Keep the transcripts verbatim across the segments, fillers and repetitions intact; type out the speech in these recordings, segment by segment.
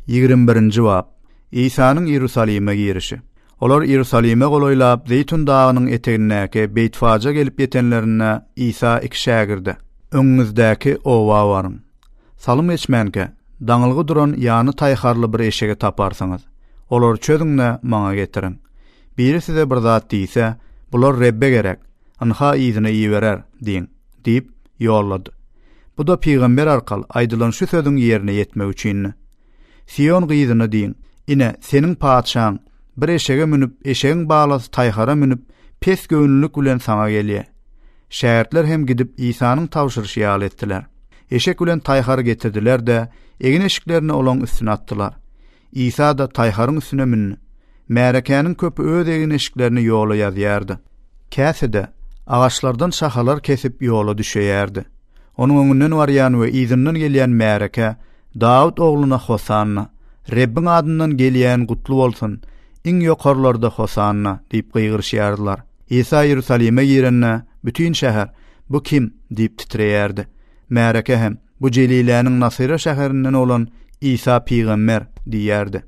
ýigirme birinji bab. İsa'nın Ýerusalim'e girişi. Olar Ýerusalim'e goloýlap Zeytun dagynyň etegindäki Beytfaja gelip ýetenlerine İsa iki şägirde. Öňüňizdäki owa barym. Salym geçmänke daňylygy duran ýany taýharly bir eşege taparsaňyz, olar çözüňne maňa getirin. Biri size bir zat diýse, bular Rebbe gerek, anha ýyzyny ýiberer diýin, diýip ýollady. Bu da peýgamber arkaly aýdylan şu sözüň ýerine ýetmek üçin. Sion gyýzyny diýin, ine seniň paçaň bir eşege münüp, eşegiň baglasy taýhara münüp, pes göwnülük bilen saňa gelýär. Şähertler hem gidip İsa'nın tawşyryşy ýaly etdiler. Eşek bilen taýhary getirdiler-de, egin eşiklerini olan üstüne attılar. İsa da taýharyň üstüne münni. Märekäniň köpü öz egin eşiklerini ýola ýazýardy. Käsede agaçlardan şahalar kesip ýola düşýärdi. Onuň öňünden barýan we ýzynyň gelýän märeke Daud ogluna Hosanna, Rebbiň adyndan gelýän gutly bolsun, iň ýokarlarda Hosanna diýip gıýgyrşýardylar. İsa Ýerusalim'e girenne bütün şäher bu kim diýip titreýärdi. Märeke hem bu Jeliläniň Nasyra şäherinden olan İsa peýgamber diýärdi.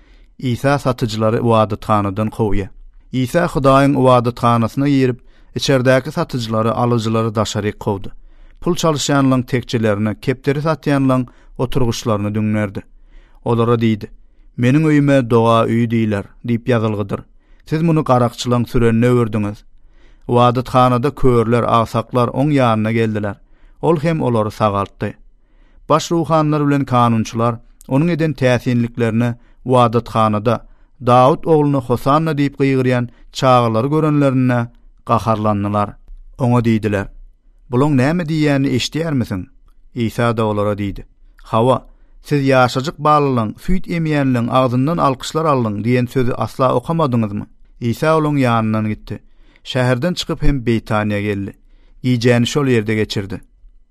İsa satyjylary wadatkanadan kowýa. İsa Hudaýyň wadatkanasyna girip, içerdäki satyjylary, alyjylary daşary kowdy. Pul çalyşanlaryň tekçilerini, kepderi satýanlaryň oturguşlaryny düňlerdi. Olara diýdi: "Meniň öýüme doga öýü diýler" diýip ýazylgydyr. Siz muny garakçylaryň sürenine öwürdiňiz. Wadathanada köörler, agsaklar oň ýanyna geldiler. Ol hem olary sagaltdy. Baş ruhanlar bilen kanunçylar onuň eden täsinliklerini wadathanada Daud ogluna Hosanna diýip gıýgyrýan çağlary görenlerine gaharlandylar. Oňa diýdiler: "Bulaň näme diýýäni eşitýärmisin?" İsa da olara diýdi: "Hawa, siz ýaşajyk balalyň, süýt emýänliň agzyndan alkyşlar aldyň diýen sözü asla okamadyňyzmy?" İsa olaň ýanyndan gitdi. Şäherden çykyp hem Beytaniýa geldi. Ýyjäni şol ýerde geçirdi.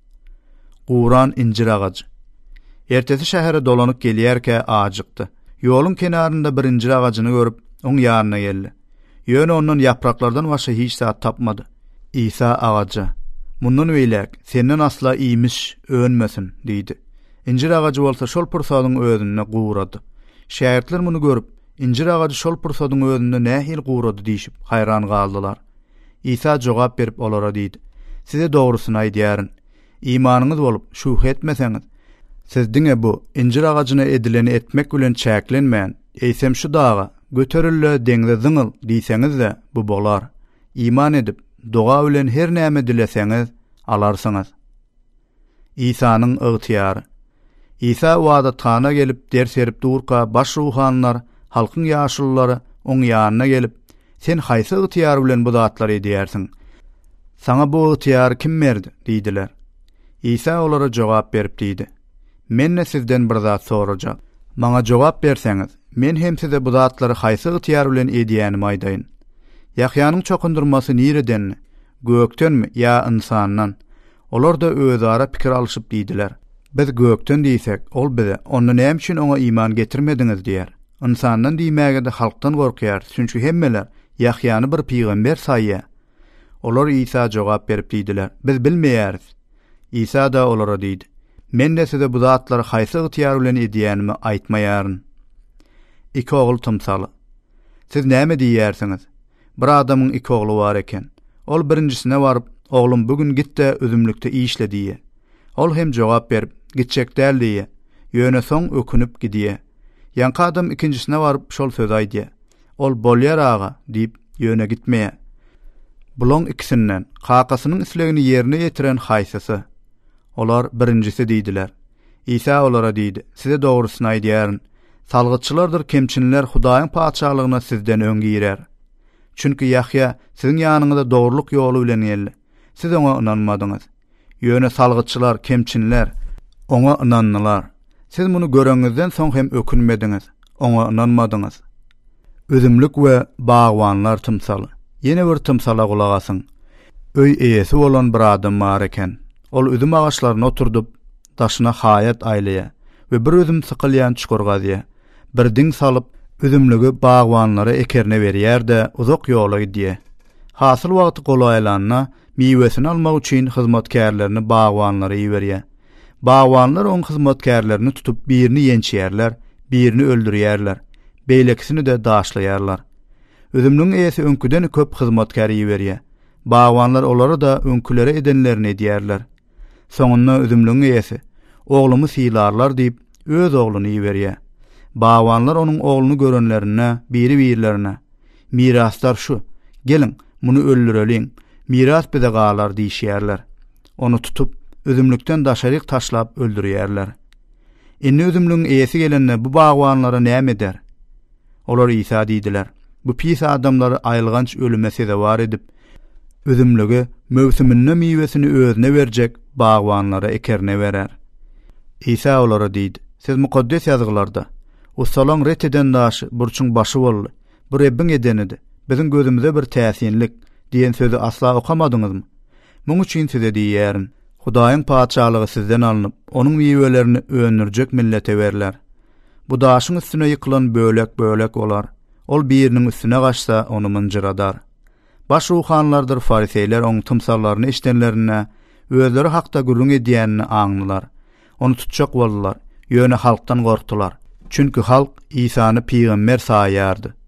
Quran incir agacı. Ertesi şähere dolanyp gelýärke ajykdy. Ýoluň kenarynda bir incir agacyny görüp, oň ýanyna geldi. Ýöne ondan ýapraklardan başga hiç zat tapmady. İsa agaja: "Mundan beýlek senden asla iýmiş önmesin" diýdi. İncir agacı bolsa şol pursadyň özüne guwrady. Şähertler muny görüp, incir agacı şol pursadyň özünde nähil guwrady diýip hayran galdylar. İsa jogap berip olara diýdi: "Size dogrusyny aýdýaryn. İmanyňyz bolup şuh etmeseňiz, sizdiňe bu incir agaçyna edileni etmek bilen çäklenmän, eýsem şu daga göterille deňze zyňyl diýseňiz-de bu bolar. İman edip doga bilen her näme dileseňiz alarsyňyz." İsa'nın ygtyýary. İsa wadatkana gelip ders berip durka baş ruhanlar, halkyň ýaşullary oň ýanyna gelip, "Sen haýsy ygtyýar bilen bu zatlary edýärsiň? Saňa bu ygtyýary kim berdi?" diýdiler. İsa olara jogap berip diýdi: "Men sizden bir zat sorajak. Maňa jogap berseňiz, men hem size bu zatlary haýsy ygtyýar bilen edýänimi aýdaýyn. Ýahýanyň çokundurmasy nireden? Gökdenmi ýa insandan?" Olar da özara pikir alyşyp diýdiler: "Biz gökden diýsek, ol bize onda näme üçin oňa iman getirmediňiz diýer. İnsandan diýmäge de halkdan gorkýar, çünki hemmeler Ýahýany bir peýgamber saýýar." Olar İsa jogap berip diýdiler: "Biz bilmeýäris." İsa da olara diýdi: "Men de size bu zatlary haýsy ygtyýar bilen edýänimi aýtmaýaryn." İki ogul tymsaly. Siz näme diýýärsiňiz? Bir adamyň iki ogly bar eken. Ol birinjisine baryp, "Oglum bugün gitde özümlükde işle" diýe. Ol hem jogap berip, "Gitjek däl" diýe. Ýöne soň ökünüp gidýe. Ýanky adam ikinjisine baryp şol söz aýdýa. Ol "Bolýar aga" diýip ýöne gitmeýär. Bulan ikisinden kakasynyň islegini ýerine ýetiren haýsysy? Olar birinjisi diýdiler. İsa olara diýdi: "Size dogrusyny aýdýaryn. Salgytçylardyr kemçinler Hudaýyň paçalygyna sizden öň girer. Çünki Ýahýa siziň ýanyňyzda dogrulyk ýoly bilen geldi. Siz oňa inanmadyňyz. Ýöne salgytçylar, kemçinler oňa inandylar. Siz muny göreňizden soň hem ökünmediňiz, oňa inanmadyňyz." Özümlük we bagwanlar tymsaly. Ýene bir tymsala gulak asyň. Öý eýesi bolan bir adam bar eken. Ol üzüm agaçlaryna oturdup, daşyna haýat aýlaya we bir özüm sykylýan çukur gazýa. Bir diň salyp, üzümlügi bagwanlara ekerne berýär-de uzak ýola gidýär. Hasyl wagty golaýlanyna miwesini almak üçin hyzmatkarlaryny bagwanlara ýeberýär. Bagwanlar oň hyzmatkarlaryny tutup birini ýençýärler, birini öldürýärler, beýlekisini de daşlaýarlar. Özümlüň eýesi öňküden köp hyzmatkary berýär. Bawanlar olary da öňkülere edenlerini edýärler. Soňunda özümlüň eýesi oglumy sylarlar diýip öz ogluny berýär. Bawanlar onuň ogluny görenlerine, biri-birilerine miraslar şu, gelin muny öldürelim, miras bize galar diýişýärler. Onu tutup özümlükden daşaryk taşlap öldürýärler. Inni özümlüň eýesi gelende bu bawanlara näme eder? Olar İsa diýdiler. Bu pis adamlary aýylganç ölüme sezewar edip, özümlüge mövsüminde miwesini özüne berjek bawanlara ekerne berer. İsa olara diýdi: "Siz mukaddes ýazgylarda, ussalaň ret eden daşy burçuň başı boldy. Bu Rebbiň edenidir. Bizim gözümüze bir täsinlik" diýen sözü asla okamadyňyzmy? Muň üçin size diýärin. Hudaýyň paçalygy sizden alınıp, onuň miwelerini öňürjek millete berler. Bu daşyň üstüne ýykylan bölek bölek bolar. Ol biriniň üstüne gaçsa onu mınjyradar. Baş ruhanlardyr fariseýler oň tymsallaryny eşdenlerine, özleri hakda gürlüň edýänini aňlylar. Onu tutjak boldular, ýöne halkdan gorktular. Çünkü halk İsa'ny peýgamber saýardy.